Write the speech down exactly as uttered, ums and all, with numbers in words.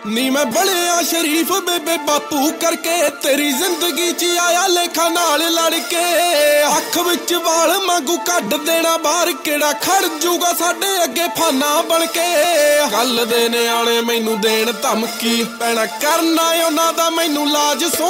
ਨੀ ਮੈਂ ਬੜਿਆ ਸ਼ਰੀਫ ਬੇਬੇ ਬਾਪੂ ਕਰਕੇ ਤੇਰੀ ਜ਼ਿੰਦਗੀ 'ਚ ਆਇਆ ਲੇਖਾ ਨਾਲ ਲੜ ਕੇ ਅੱਖ ਵਿੱਚ ਵਾਲ ਮੰਗੂ ਕੱਢ ਦੇਣਾ ਬਾਹਰ ਕਿਹੜਾ ਖੜ ਜੂਗਾ ਸਾਡੇ ਅੱਗੇ ਫਾਨਾ ਬਣ ਕੇ ਗੱਲ ਦੇ ਨਿਆਣੇ ਮੈਨੂੰ ਦੇਣ ਧਮਕੀ ਪੈਣਾ ਕਰਨਾ ਉਹਨਾਂ ਦਾ ਮੈਨੂੰ ਲਾਜ